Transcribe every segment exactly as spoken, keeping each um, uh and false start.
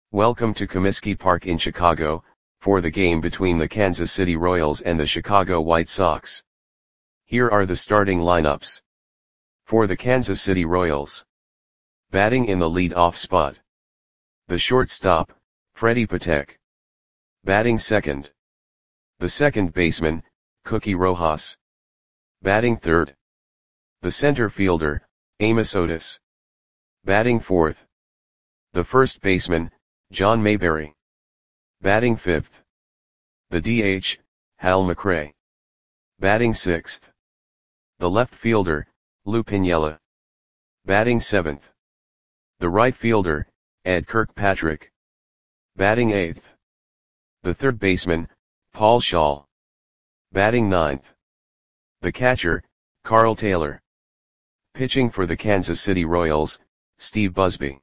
Welcome to Comiskey Park in Chicago, for the game between the Kansas City Royals and the Chicago White Sox. Here are the starting lineups. For the Kansas City Royals. Batting in the lead-off spot. The shortstop, Freddy Patek. Batting second. The second baseman, Cookie Rojas. Batting third. The center fielder, Amos Otis. Batting fourth. The first baseman, John Mayberry. Batting fifth. The D H, Hal McRae. Batting sixth. The left fielder, Lou Piniella. Batting seventh. The right fielder, Ed Kirkpatrick. Batting eighth. The third baseman, Paul Schaal. Batting ninth. The catcher, Carl Taylor. Pitching for the Kansas City Royals, Steve Busby.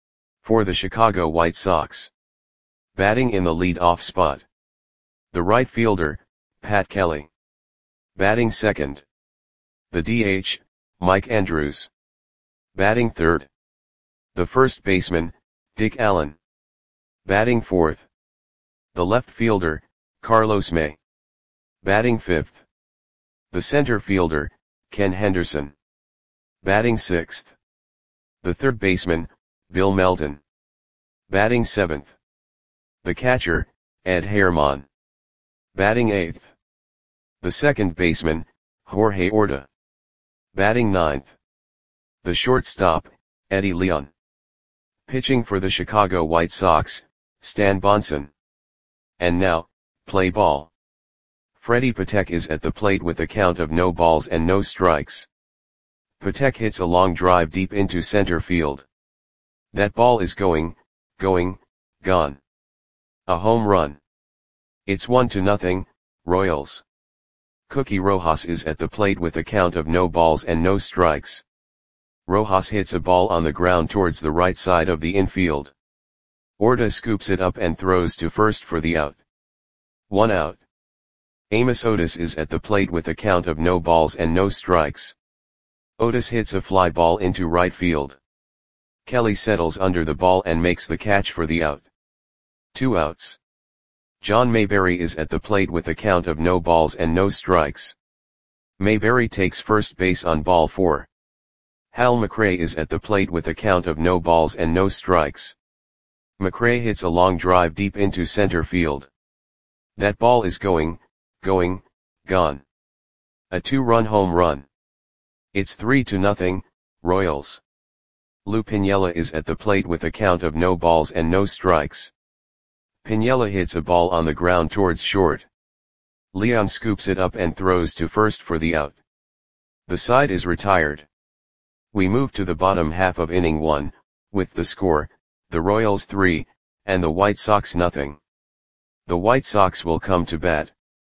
For the Chicago White Sox. Batting in the lead-off spot. The right fielder, Pat Kelly. Batting second. The D H, Mike Andrews. Batting third. The first baseman, Dick Allen. Batting fourth. The left fielder, Carlos May. Batting fifth. The center fielder, Ken Henderson. Batting sixth. The third baseman, Bill Melton. Batting seventh. The catcher, Ed Herman. Batting eighth. The second baseman, Jorge Orta. Batting ninth. The shortstop, Eddie Leon. Pitching for the Chicago White Sox, Stan Bonson. And now, play ball. Freddy Patek is at the plate with a count of no balls and no strikes. Patek hits a long drive deep into center field. That ball is going, going, gone. A home run. It's one to nothing, Royals. Cookie Rojas is at the plate with a count of no balls and no strikes. Rojas hits a ball on the ground towards the right side of the infield. Orta scoops it up and throws to first for the out. One out. Amos Otis is at the plate with a count of no balls and no strikes. Otis hits a fly ball into right field. Kelly settles under the ball and makes the catch for the out. Two outs. John Mayberry is at the plate with a count of no balls and no strikes. Mayberry takes first base on ball four. Hal McRae is at the plate with a count of no balls and no strikes. McRae hits a long drive deep into center field. That ball is going, going, gone. A two-run home run. It's three to nothing, Royals. Lou Piniella is at the plate with a count of no balls and no strikes. Piniella hits a ball on the ground towards short. Leon scoops it up and throws to first for the out. The side is retired. We move to the bottom half of inning one, with the score, the Royals three, and the White Sox nothing. The White Sox will come to bat.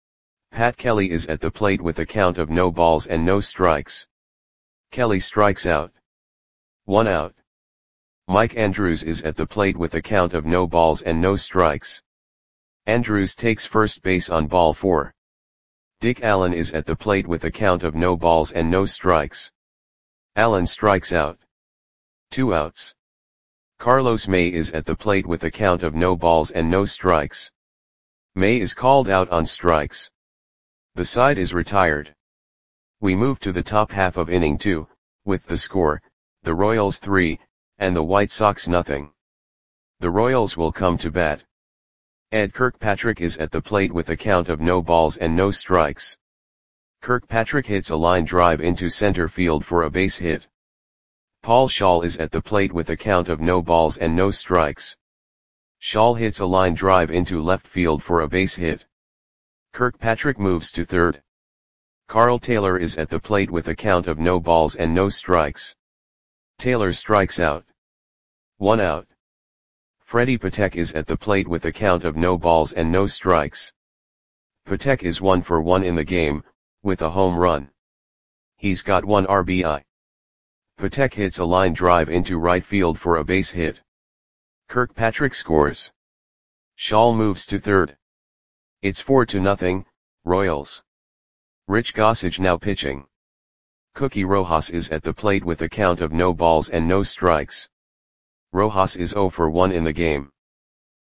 Pat Kelly is at the plate with a count of no balls and no strikes. Kelly strikes out. One out. Mike Andrews is at the plate with a count of no balls and no strikes. Andrews takes first base on ball four. Dick Allen is at the plate with a count of no balls and no strikes. Allen strikes out. Two outs. Carlos May is at the plate with a count of no balls and no strikes. May is called out on strikes. The side is retired. We move to the top half of inning two, with the score, the Royals three, and the White Sox nothing. The Royals will come to bat. Ed Kirkpatrick is at the plate with a count of no balls and no strikes. Kirkpatrick hits a line drive into center field for a base hit. Paul Schaal is at the plate with a count of no balls and no strikes. Schaal hits a line drive into left field for a base hit. Kirkpatrick moves to third. Carl Taylor is at the plate with a count of no balls and no strikes. Taylor strikes out. One out. Freddy Patek is at the plate with a count of no balls and no strikes. Patek is one for one in the game, with a home run. He's got one R B I. Patek hits a line drive into right field for a base hit. Kirkpatrick scores. Schaal moves to third. It's four to nothing, Royals. Rich Gossage now pitching. Cookie Rojas is at the plate with a count of no balls and no strikes. Rojas is zero for one in the game.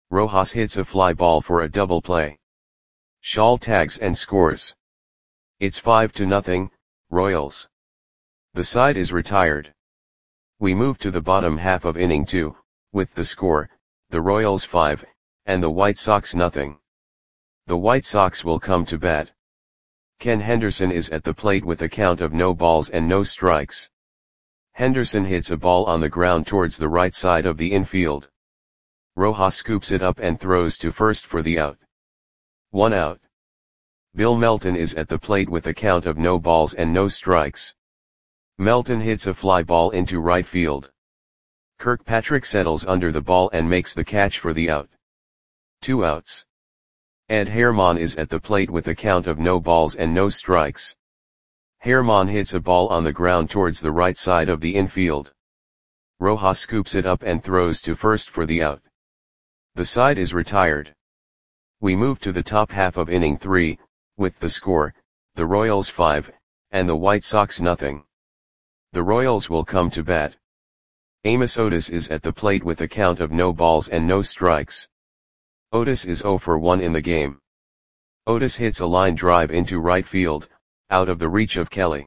Rojas hits a fly ball for a double play. Shaw tags and scores. It's five to nothing, Royals. The side is retired. We move to the bottom half of inning two, with the score, the Royals five, and the White Sox nothing. The White Sox will come to bat. Ken Henderson is at the plate with a count of no balls and no strikes. Henderson hits a ball on the ground towards the right side of the infield. Rojas scoops it up and throws to first for the out. One out. Bill Melton is at the plate with a count of no balls and no strikes. Melton hits a fly ball into right field. Kirkpatrick settles under the ball and makes the catch for the out. Two outs. Ed Herman is at the plate with a count of no balls and no strikes. Herman hits a ball on the ground towards the right side of the infield. Rojas scoops it up and throws to first for the out. The side is retired. We move to the top half of inning three, with the score, the Royals five, and the White Sox nothing. The Royals will come to bat. Amos Otis is at the plate with a count of no balls and no strikes. Otis is zero for one in the game. Otis hits a line drive into right field, out of the reach of Kelly.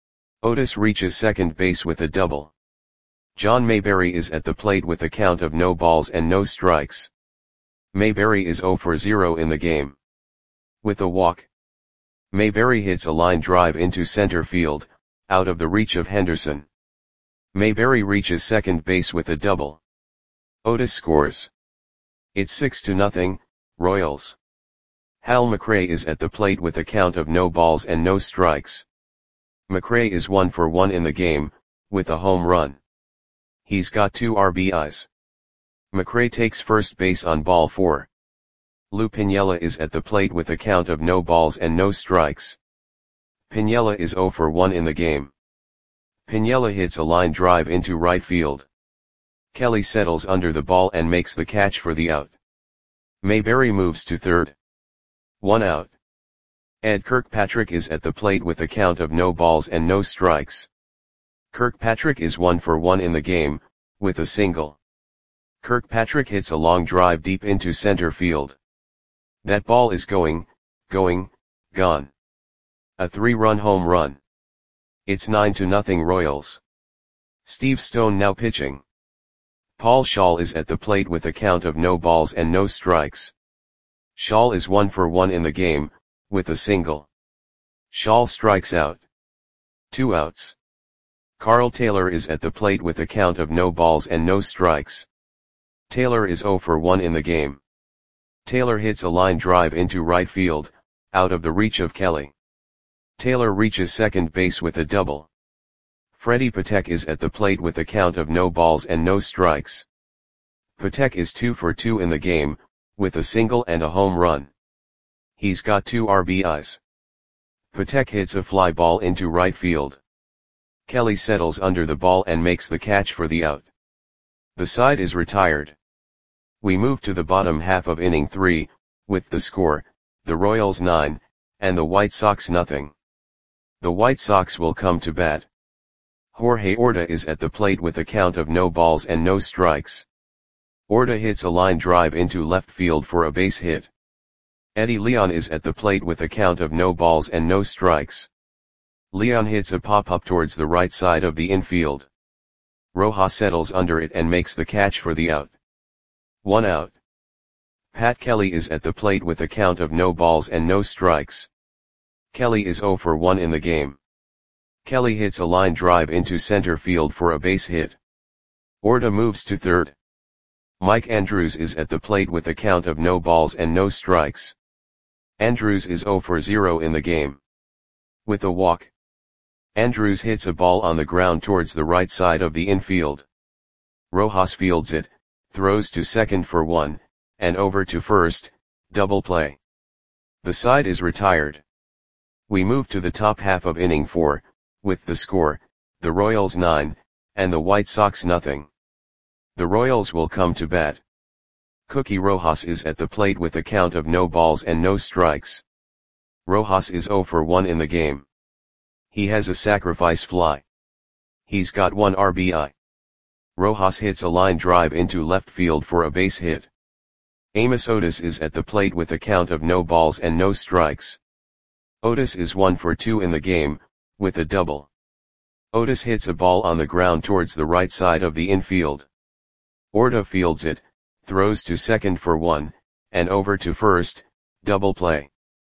Otis reaches second base with a double. John Mayberry is at the plate with a count of no balls and no strikes. Mayberry is zero for zero in the game. With a walk. Mayberry hits a line drive into center field, out of the reach of Henderson. Mayberry reaches second base with a double. Otis scores. It's six to nothing, Royals. Hal McRae is at the plate with a count of no balls and no strikes. McRae is one for one in the game, with a home run. He's got two R B Is. McRae takes first base on ball four. Lou Piniella is at the plate with a count of no balls and no strikes. Piniella is zero for one in the game. Piniella hits a line drive into right field. Kelly settles under the ball and makes the catch for the out. Mayberry moves to third. One out. Ed Kirkpatrick is at the plate with a count of no balls and no strikes. Kirkpatrick is one for one in the game, with a single. Kirkpatrick hits a long drive deep into center field. That ball is going, going, gone. A three-run home run. It's nine to nothing Royals. Steve Stone now pitching. Paul Shaw is at the plate with a count of no balls and no strikes. Shaw is one for one in the game, with a single. Shaw strikes out. Two outs. Carl Taylor is at the plate with a count of no balls and no strikes. Taylor is zero for one in the game. Taylor hits a line drive into right field, out of the reach of Kelly. Taylor reaches second base with a double. Freddie Patek is at the plate with a count of no balls and no strikes. Patek is two for two in the game, with a single and a home run. He's got two R B Is. Patek hits a fly ball into right field. Kelly settles under the ball and makes the catch for the out. The side is retired. We move to the bottom half of inning three, with the score, the Royals nine, and the White Sox nothing. The White Sox will come to bat. Jorge Orta is at the plate with a count of no balls and no strikes. Orta hits a line drive into left field for a base hit. Eddie Leon is at the plate with a count of no balls and no strikes. Leon hits a pop-up towards the right side of the infield. Rojas settles under it and makes the catch for the out. One out. Pat Kelly is at the plate with a count of no balls and no strikes. Kelly is zero for one in the game. Kelly hits a line drive into center field for a base hit. Orta moves to third. Mike Andrews is at the plate with a count of no balls and no strikes. Andrews is zero for zero in the game. With a walk. Andrews hits a ball on the ground towards the right side of the infield. Rojas fields it, throws to second for one, and over to first, double play. The side is retired. We move to the top half of inning four, with the score, the Royals nine, and the White Sox nothing. The Royals will come to bat. Cookie Rojas is at the plate with a count of no balls and no strikes. Rojas is zero for one in the game. He has a sacrifice fly. He's got one R B I. Rojas hits a line drive into left field for a base hit. Amos Otis is at the plate with a count of no balls and no strikes. Otis is one for two in the game, with a double. Otis hits a ball on the ground towards the right side of the infield. Orta fields it, throws to second for one, and over to first, double play.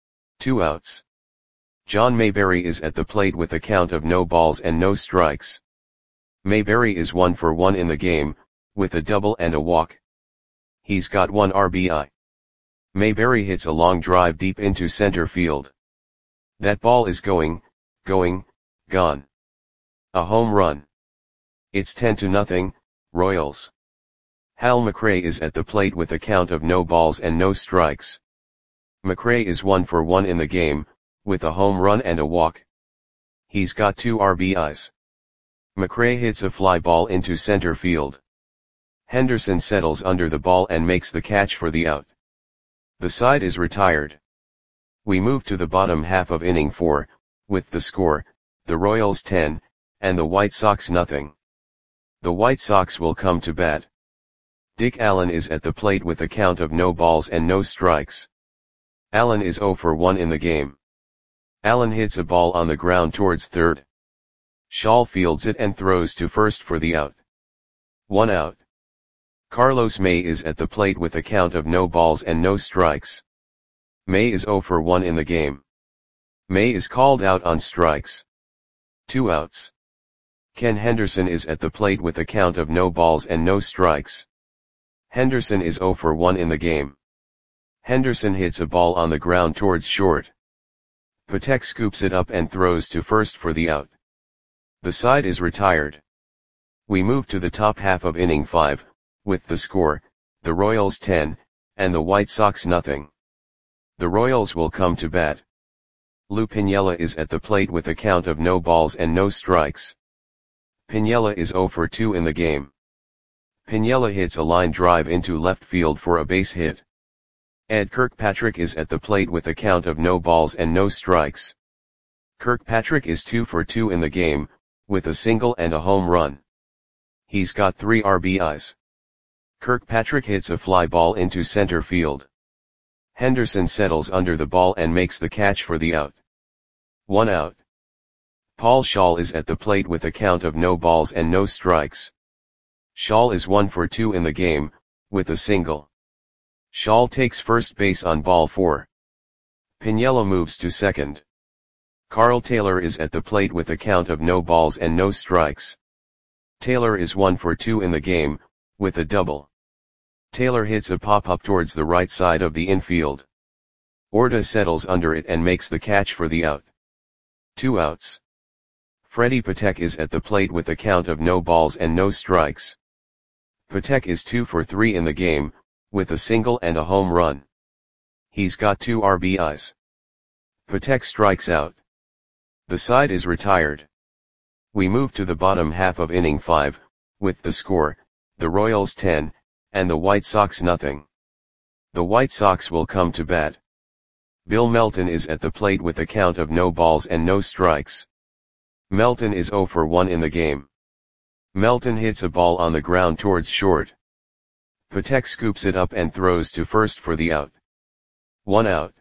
Two outs. John Mayberry is at the plate with a count of no balls and no strikes. Mayberry is one for one in the game, with a double and a walk. He's got one R B I. Mayberry hits a long drive deep into center field. That ball is going, going, gone. A home run. It's ten to nothing, Royals. Hal McRae is at the plate with a count of no balls and no strikes. McRae is one for one in the game, with a home run and a walk. He's got two R B Is. McRae hits a fly ball into center field. Henderson settles under the ball and makes the catch for the out. The side is retired. We move to the bottom half of inning four, with the score, the Royals ten, and the White Sox nothing. The White Sox will come to bat. Dick Allen is at the plate with a count of no balls and no strikes. Allen is zero for one in the game. Allen hits a ball on the ground towards third. Shaw fields it and throws to first for the out. One out. Carlos May is at the plate with a count of no balls and no strikes. May is zero for one in the game. May is called out on strikes. Two outs. Ken Henderson is at the plate with a count of no balls and no strikes. Henderson is zero for one in the game. Henderson hits a ball on the ground towards short. Patek scoops it up and throws to first for the out. The side is retired. We move to the top half of inning five, with the score, the Royals ten, and the White Sox nothing. The Royals will come to bat. Lou Piniella is at the plate with a count of no balls and no strikes. Piniella is zero for two in the game. Piniella hits a line drive into left field for a base hit. Ed Kirkpatrick is at the plate with a count of no balls and no strikes. Kirkpatrick is two for two in the game, with a single and a home run. He's got three R B Is. Kirkpatrick hits a fly ball into center field. Henderson settles under the ball and makes the catch for the out. One out. Paul Schaal is at the plate with a count of no balls and no strikes. Schaal is one for two in the game, with a single. Schaal takes first base on ball four. Piniella moves to second. Carl Taylor is at the plate with a count of no balls and no strikes. Taylor is one for two in the game, with a double. Taylor hits a pop-up towards the right side of the infield. Orta settles under it and makes the catch for the out. Two outs. Freddie Patek is at the plate with a count of no balls and no strikes. Patek is two for three in the game, with a single and a home run. He's got two R B Is. Patek strikes out. The side is retired. We move to the bottom half of inning five, with the score, the Royals ten, and the White Sox nothing. The White Sox will come to bat. Bill Melton is at the plate with a count of no balls and no strikes. Melton is zero for one in the game. Melton hits a ball on the ground towards short. Patek scoops it up and throws to first for the out. One out.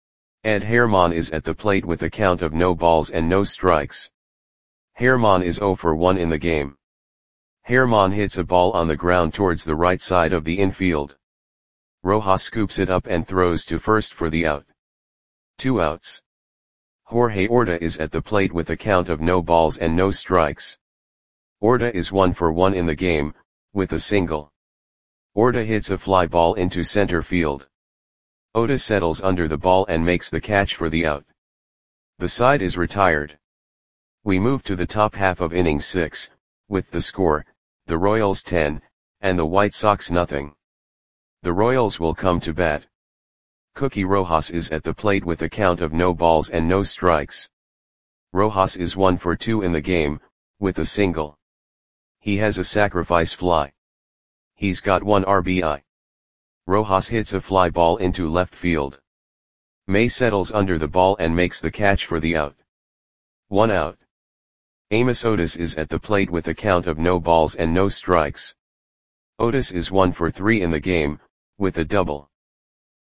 Ed Herman is at the plate with a count of no balls and no strikes. Herman is zero for one in the game. Herman hits a ball on the ground towards the right side of the infield. Rojas scoops it up and throws to first for the out. Two outs. Jorge Orta is at the plate with a count of no balls and no strikes. Orta is one for one in the game, with a single. Orta hits a fly ball into center field. Orta settles under the ball and makes the catch for the out. The side is retired. We move to the top half of inning six, with the score, the Royals ten, and the White Sox nothing. The Royals will come to bat. Cookie Rojas is at the plate with a count of no balls and no strikes. Rojas is one for two in the game, with a single. He has a sacrifice fly. He's got one R B I. Rojas hits a fly ball into left field. May settles under the ball and makes the catch for the out. One out. Amos Otis is at the plate with a count of no balls and no strikes. Otis is one for three in the game, with a double.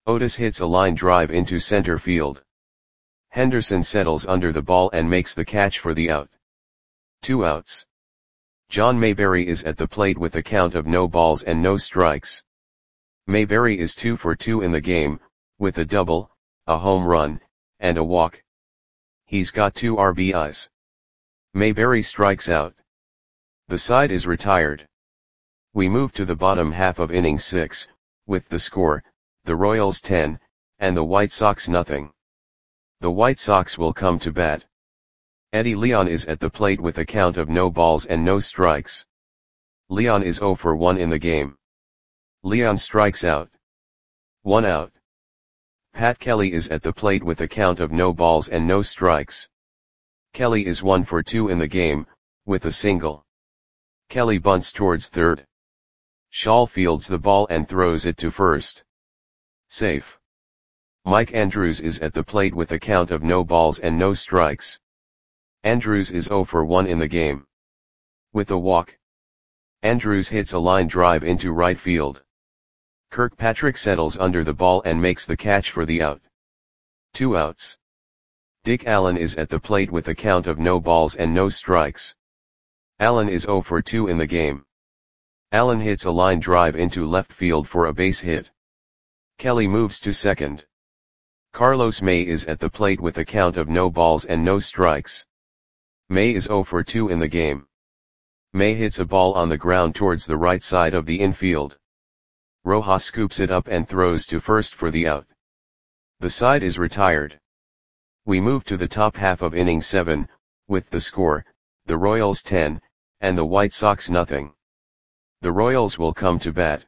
Otis hits a line drive into center field. Henderson settles under the ball and makes the catch for the out. Two outs. John Mayberry is at the plate with a count of no balls and no strikes. Mayberry is two for two in the game, with a double, a home run, and a walk. He's got two R B Is. Mayberry strikes out. The side is retired. We move to the bottom half of inning six, with the score, the Royals ten, and the White Sox nothing. The White Sox will come to bat. Eddie Leon is at the plate with a count of no balls and no strikes. Leon is zero for one in the game. Leon strikes out. One out. Pat Kelly is at the plate with a count of no balls and no strikes. Kelly is one for two in the game, with a single. Kelly bunts towards third. Shaw fields the ball and throws it to first. Safe. Mike Andrews is at the plate with a count of no balls and no strikes. Andrews is zero for one in the game. With a walk. Andrews hits a line drive into right field. Kirkpatrick settles under the ball and makes the catch for the out. Two outs. Dick Allen is at the plate with a count of no balls and no strikes. Allen is zero for two in the game. Allen hits a line drive into left field for a base hit. Kelly moves to second. Carlos May is at the plate with a count of no balls and no strikes. May is zero for two in the game. May hits a ball on the ground towards the right side of the infield. Rojas scoops it up and throws to first for the out. The side is retired. We move to the top half of inning seven, with the score, the Royals ten, and the White Sox nothing. The Royals will come to bat.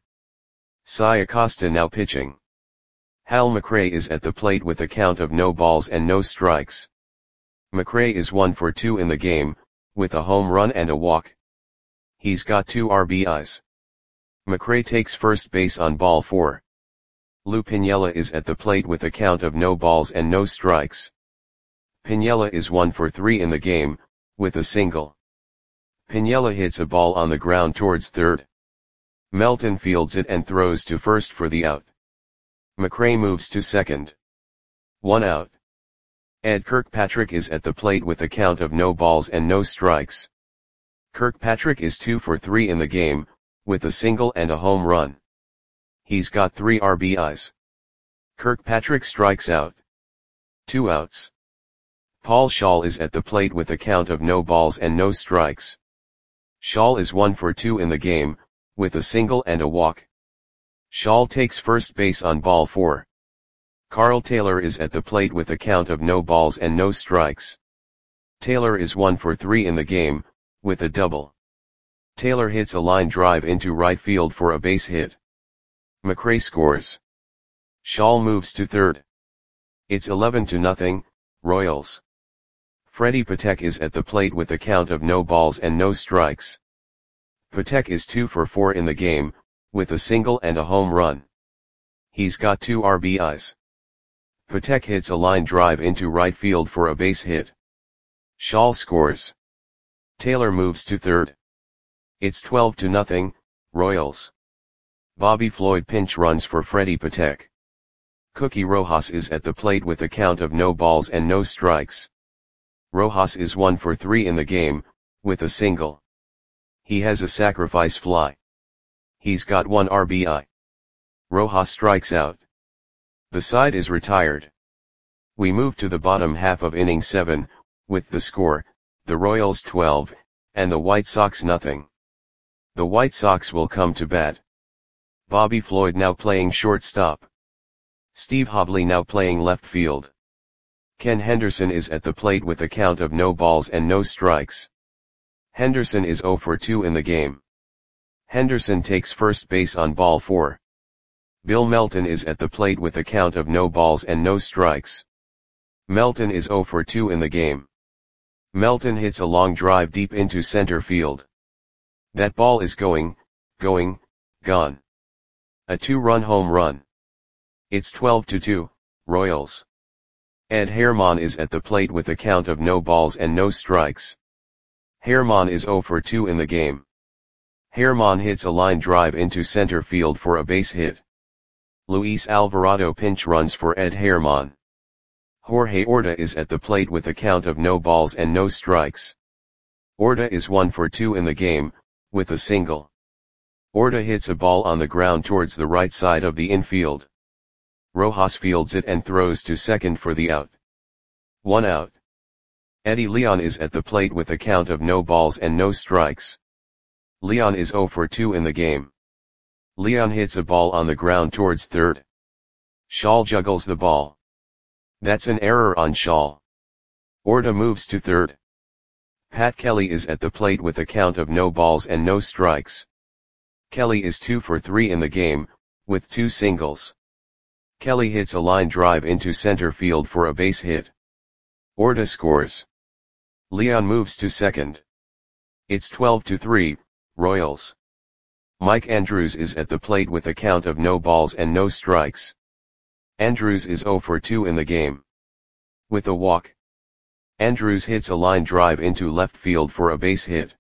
Cy Acosta now pitching. Hal McRae is at the plate with a count of no balls and no strikes. McRae is one for two in the game, with a home run and a walk. He's got two R B Is. McRae takes first base on ball four. Lou Piniella is at the plate with a count of no balls and no strikes. Piniella is one for three in the game, with a single. Piniella hits a ball on the ground towards third. Melton fields it and throws to first for the out. McRae moves to second. One out. Ed Kirkpatrick is at the plate with a count of no balls and no strikes. Kirkpatrick is two for three in the game, with a single and a home run. He's got three R B Is. Kirkpatrick strikes out. Two outs. Paul Schall is at the plate with a count of no balls and no strikes. Schall is one for two in the game, with a single and a walk. Schall takes first base on ball four. Carl Taylor is at the plate with a count of no balls and no strikes. Taylor is one for three in the game, with a double. Taylor hits a line drive into right field for a base hit. McRae scores. Schall moves to third. It's eleven to nothing, Royals. Freddie Patek is at the plate with a count of no balls and no strikes. Patek is two for four in the game, with a single and a home run. He's got two R B Is. Patek hits a line drive into right field for a base hit. Schall scores. Taylor moves to third. It's twelve to nothing, Royals. Bobby Floyd pinch runs for Freddie Patek. Cookie Rojas is at the plate with a count of no balls and no strikes. Rojas is one for three in the game, with a single. He has a sacrifice fly. He's got one R B I. Rojas strikes out. The side is retired. We move to the bottom half of inning seven, with the score, the Royals twelve, and the White Sox nothing. The White Sox will come to bat. Bobby Floyd now playing shortstop. Steve Hobley now playing left field. Ken Henderson is at the plate with a count of no balls and no strikes. Henderson is zero for two in the game. Henderson takes first base on ball four. Bill Melton is at the plate with a count of no balls and no strikes. Melton is zero for two in the game. Melton hits a long drive deep into center field. That ball is going, going, gone. A two-run home run. It's twelve to two, Royals. Ed Herman is at the plate with a count of no balls and no strikes. Herman is zero for two in the game. Herman hits a line drive into center field for a base hit. Luis Alvarado pinch runs for Ed Herman. Jorge Orta is at the plate with a count of no balls and no strikes. Orta is one for two in the game, with a single. Orta hits a ball on the ground towards the right side of the infield. Rojas fields it and throws to second for the out. One out. Eddie Leon is at the plate with a count of no balls and no strikes. Leon is zero for two in the game. Leon hits a ball on the ground towards third. Schall juggles the ball. That's an error on Schall. Orta moves to third. Pat Kelly is at the plate with a count of no balls and no strikes. Kelly is two for three in the game, with two singles. Kelly hits a line drive into center field for a base hit. Orta scores. Leon moves to second. It's twelve to three, Royals. Mike Andrews is at the plate with a count of no balls and no strikes. Andrews is zero for two in the game. With a walk. Andrews hits a line drive into left field for a base hit.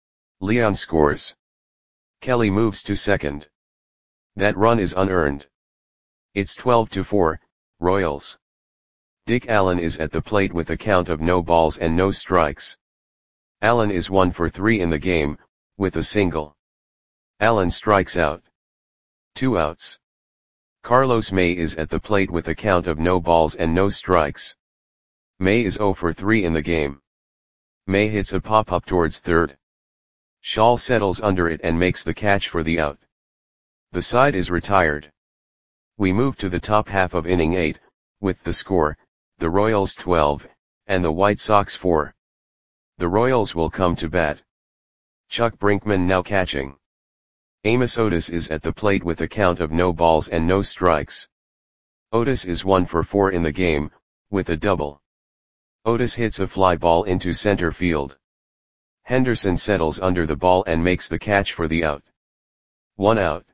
Leon scores. Kelly moves to second. That run is unearned. It's twelve to four, Royals. Dick Allen is at the plate with a count of no balls and no strikes. Allen is one for three in the game, with a single. Allen strikes out. Two outs. Carlos May is at the plate with a count of no balls and no strikes. May is zero for three in the game. May hits a pop-up towards third. Schall settles under it and makes the catch for the out. The side is retired. We move to the top half of inning eight, with the score, the Royals twelve, and the White Sox four. The Royals will come to bat. Chuck Brinkman now catching. Amos Otis is at the plate with a count of no balls and no strikes. Otis is one for four in the game, with a double. Otis hits a fly ball into center field. Henderson settles under the ball and makes the catch for the out. One out.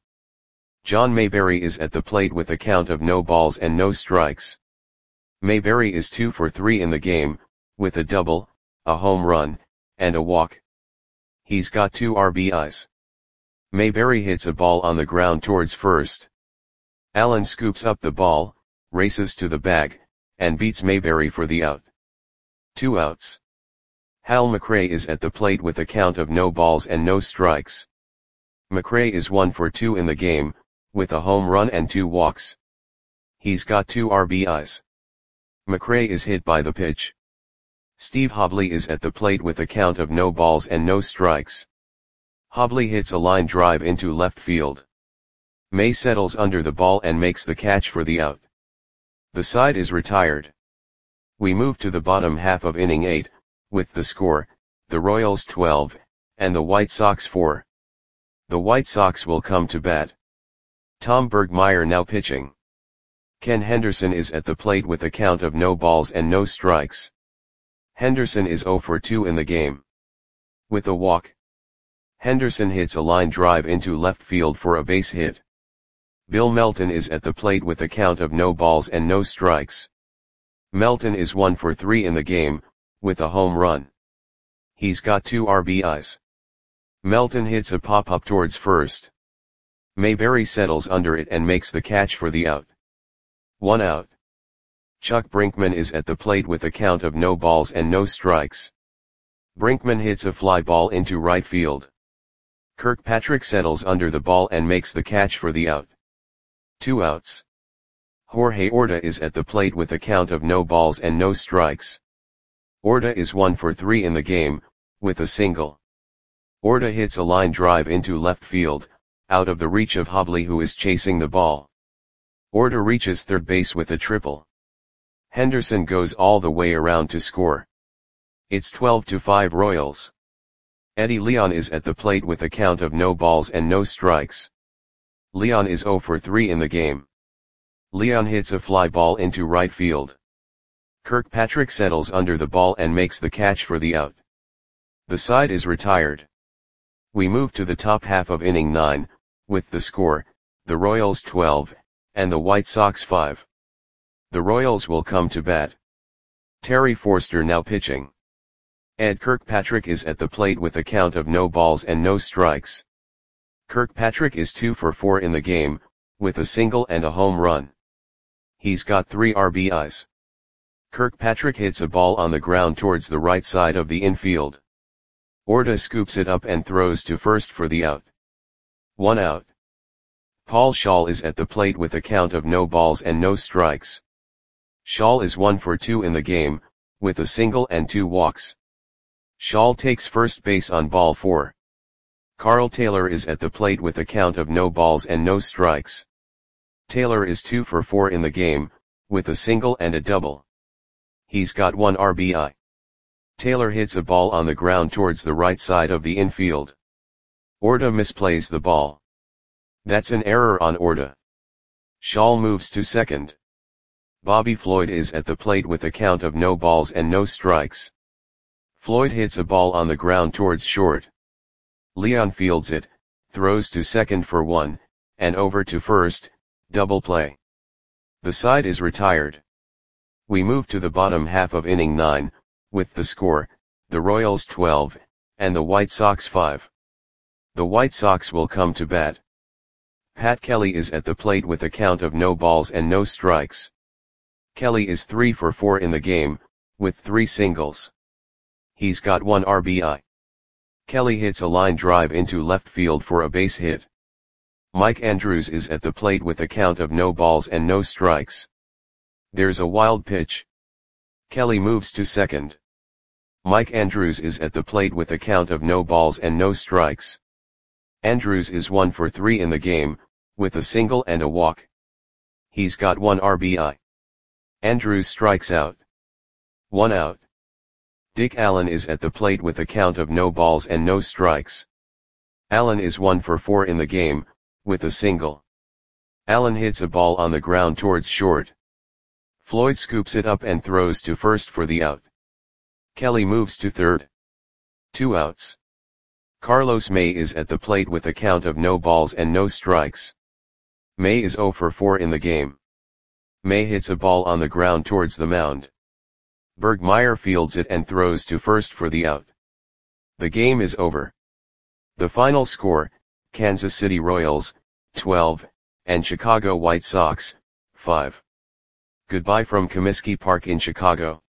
John Mayberry is at the plate with a count of no balls and no strikes. Mayberry is two for three in the game, with a double, a home run, and a walk. He's got two R B Is. Mayberry hits a ball on the ground towards first. Allen scoops up the ball, races to the bag, and beats Mayberry for the out. Two outs. Hal McRae is at the plate with a count of no balls and no strikes. McRae is one for two in the game, with a home run and two walks. He's got two R B Is. McRae is hit by the pitch. Steve Hobley is at the plate with a count of no balls and no strikes. Hobley hits a line drive into left field. May settles under the ball and makes the catch for the out. The side is retired. We move to the bottom half of inning eight, with the score, the Royals twelve, and the White Sox four. The White Sox will come to bat. Tom Bergmeyer now pitching. Ken Henderson is at the plate with a count of no balls and no strikes. Henderson is zero for two in the game. With a walk. Henderson hits a line drive into left field for a base hit. Bill Melton is at the plate with a count of no balls and no strikes. Melton is one for three in the game, with a home run. He's got two R B Is. Melton hits a pop-up towards first. Mayberry settles under it and makes the catch for the out. One out. Chuck Brinkman is at the plate with a count of no balls and no strikes. Brinkman hits a fly ball into right field. Kirkpatrick settles under the ball and makes the catch for the out. Two outs. Jorge Orta is at the plate with a count of no balls and no strikes. Orta is one for three in the game, with a single. Orta hits a line drive into left field, out of the reach of Hobley who is chasing the ball. Orta reaches third base with a triple. Henderson goes all the way around to score. It's twelve to five Royals. Eddie Leon is at the plate with a count of no balls and no strikes. Leon is zero for three in the game. Leon hits a fly ball into right field. Kirkpatrick settles under the ball and makes the catch for the out. The side is retired. We move to the top half of inning nine, with the score, the Royals twelve, and the White Sox five. The Royals will come to bat. Terry Forster now pitching. Ed Kirkpatrick is at the plate with a count of no balls and no strikes. Kirkpatrick is two for four in the game, with a single and a home run. He's got three R B Is. Kirkpatrick hits a ball on the ground towards the right side of the infield. Orta scoops it up and throws to first for the out. One out. Paul Shaw is at the plate with a count of no balls and no strikes. Shaw is one for two in the game, with a single and two walks. Shaw takes first base on ball four. Carl Taylor is at the plate with a count of no balls and no strikes. Taylor is two for four in the game, with a single and a double. He's got one R B I. Taylor hits a ball on the ground towards the right side of the infield. Orta misplays the ball. That's an error on Orta. Shaw moves to second. Bobby Floyd is at the plate with a count of no balls and no strikes. Floyd hits a ball on the ground towards short. Leon fields it, throws to second for one, and over to first, double play. The side is retired. We move to the bottom half of inning nine, with the score, the Royals twelve, and the White Sox five. The White Sox will come to bat. Pat Kelly is at the plate with a count of no balls and no strikes. Kelly is three for four in the game, with three singles. He's got one R B I. Kelly hits a line drive into left field for a base hit. Mike Andrews is at the plate with a count of no balls and no strikes. There's a wild pitch. Kelly moves to second. Mike Andrews is at the plate with a count of no balls and no strikes. Andrews is one for three in the game, with a single and a walk. He's got one R B I. Andrews strikes out. One out. Dick Allen is at the plate with a count of no balls and no strikes. Allen is one for four in the game, with a single. Allen hits a ball on the ground towards short. Floyd scoops it up and throws to first for the out. Kelly moves to third. Two outs. Carlos May is at the plate with a count of no balls and no strikes. May is zero for four in the game. May hits a ball on the ground towards the mound. Bergmeyer fields it and throws to first for the out. The game is over. The final score, Kansas City Royals, twelve, and Chicago White Sox, five. Goodbye from Comiskey Park in Chicago.